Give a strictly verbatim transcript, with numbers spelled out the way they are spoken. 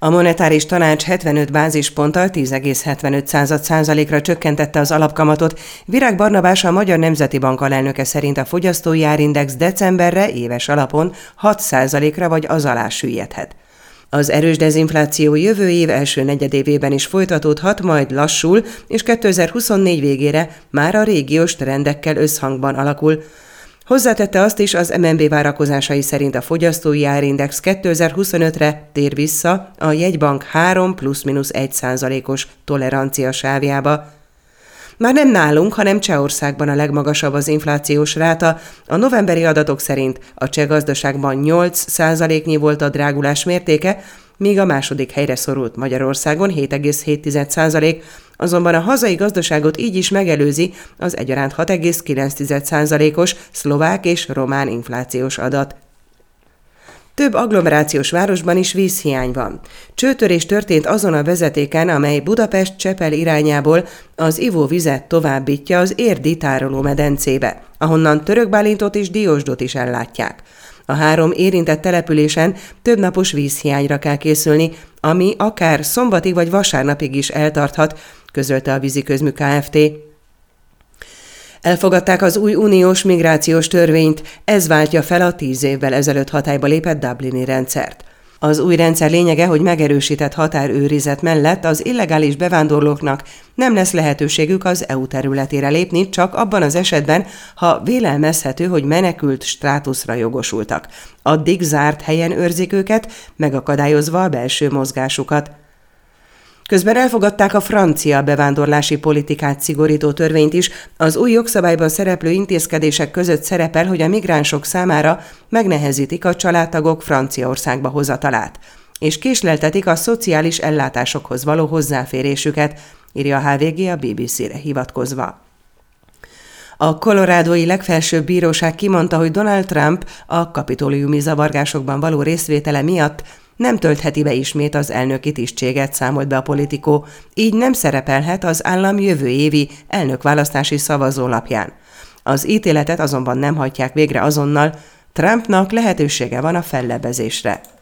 A monetáris tanács hetvenöt bázisponttal tíz egész hetvenöt százalékra csökkentette az alapkamatot. Virág Barnabás, a Magyar Nemzeti Bank alelnöke szerint a fogyasztói árindex decemberre éves alapon hat százalékra vagy az alá süllyedhet. Az erős dezinfláció jövő év első negyedévében is folytatódhat, majd lassul, és kétezer-huszonnégy végére már a régiós trendekkel összhangban alakul. Hozzátette azt is, az em en bé várakozásai szerint a fogyasztói árindex kétezer-huszonötre tér vissza a jegybank három plusz-minusz egy százalékos tolerancia sávjába. Már nem nálunk, hanem Csehországban a legmagasabb az inflációs ráta. A novemberi adatok szerint a cseh gazdaságban nyolc százaléknyi volt a drágulás mértéke, míg a második helyre szorult Magyarországon hét egész hét százalék, azonban a hazai gazdaságot így is megelőzi az egyaránt hat egész kilenc százalékos szlovák és román inflációs adat. Több agglomerációs városban is vízhiány van. Csőtörés történt azon a vezetéken, amely Budapest-Csepel irányából az ivóvizet továbbítja az Érdi tárolómedencébe, ahonnan Török Bálintot és Diósdot is ellátják. A három érintett településen több napos vízhiányra kell készülni, ami akár szombatig vagy vasárnapig is eltarthat, közölte a Víziközmű Kft. Elfogadták az új uniós migrációs törvényt, ez váltja fel a tíz évvel ezelőtt hatályba lépett Dublini rendszert. Az új rendszer lényege, hogy megerősített határőrizet mellett az illegális bevándorlóknak nem lesz lehetőségük az é u területére lépni, csak abban az esetben, ha vélelmezhető, hogy menekült státuszra jogosultak. Addig zárt helyen őrzik őket, megakadályozva a belső mozgásukat. Közben elfogadták a francia bevándorlási politikát szigorító törvényt is. Az új jogszabályban szereplő intézkedések között szerepel, hogy a migránsok számára megnehezítik a családtagok Franciaországba hozatalát, és késleltetik a szociális ellátásokhoz való hozzáférésüket, írja a há vé gé a bé bé cére hivatkozva. A kolorádói legfelsőbb bíróság kimondta, hogy Donald Trump a kapitóliumi zavargásokban való részvétele miatt nem töltheti be ismét az elnöki tisztséget, számolt be a Politico, így nem szerepelhet az állam jövő évi elnökválasztási szavazólapján. Az ítéletet azonban nem hajtják végre azonnal, Trumpnak lehetősége van a fellebbezésre.